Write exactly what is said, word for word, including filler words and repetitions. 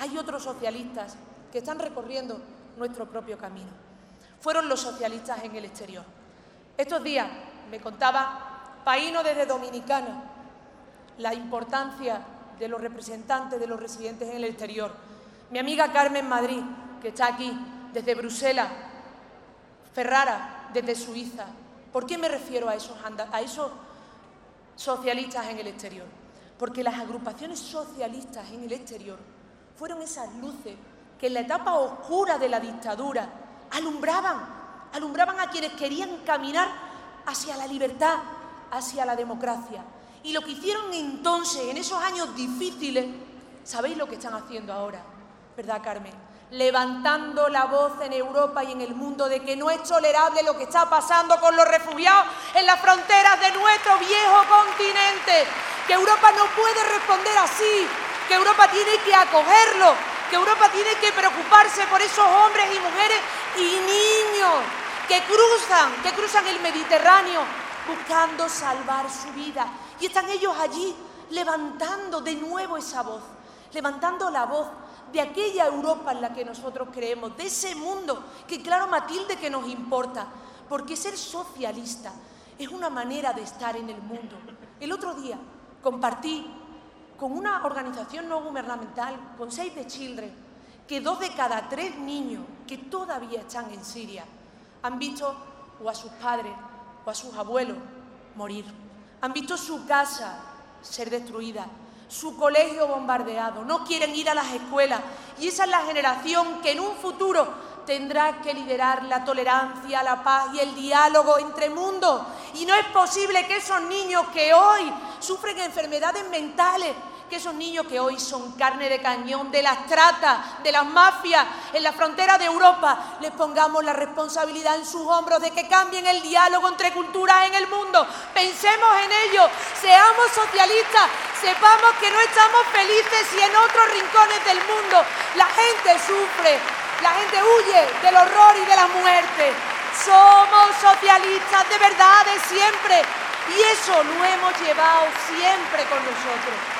hay otros socialistas que están recorriendo nuestro propio camino. Fueron los socialistas en el exterior. Estos días me contaba Paíno desde Dominicana la importancia de los representantes de los residentes en el exterior. Mi amiga Carmen Madrid, que está aquí desde Bruselas, Ferrara desde Suiza. ¿Por qué me refiero a esos, a esos socialistas en el exterior? Porque las agrupaciones socialistas en el exterior fueron esas luces que en la etapa oscura de la dictadura alumbraban, alumbraban a quienes querían caminar hacia la libertad, hacia la democracia. Y lo que hicieron entonces, en esos años difíciles, ¿sabéis lo que están haciendo ahora? ¿Verdad, Carmen? Levantando la voz en Europa y en el mundo de que no es tolerable lo que está pasando con los refugiados en las fronteras de nuestro viejo continente, que Europa no puede responder así, que Europa tiene que acogerlo, que Europa tiene que preocuparse por esos hombres y mujeres y niños que cruzan, que cruzan el Mediterráneo buscando salvar su vida. Y están ellos allí levantando de nuevo esa voz, levantando la voz de aquella Europa en la que nosotros creemos, de ese mundo que, claro, Matilde, que nos importa, porque ser socialista es una manera de estar en el mundo. El otro día compartí con una organización no gubernamental, con Save the Children, que dos de cada tres niños que todavía están en Siria han visto o a sus padres o a sus abuelos morir, han visto su casa ser destruida, su colegio bombardeado, no quieren ir a las escuelas, y esa es la generación que en un futuro tendrá que liderar la tolerancia, la paz y el diálogo entre mundos. Y no es posible que esos niños que hoy sufren enfermedades mentales, que esos niños que hoy son carne de cañón de las tratas, de las mafias en la frontera de Europa, les pongamos la responsabilidad en sus hombros de que cambien el diálogo entre culturas en el mundo. Pensemos en ello, seamos socialistas, sepamos que no estamos felices si en otros rincones del mundo la gente sufre, la gente huye del horror y de la muerte. Somos socialistas de verdad, de siempre, y eso lo hemos llevado siempre con nosotros.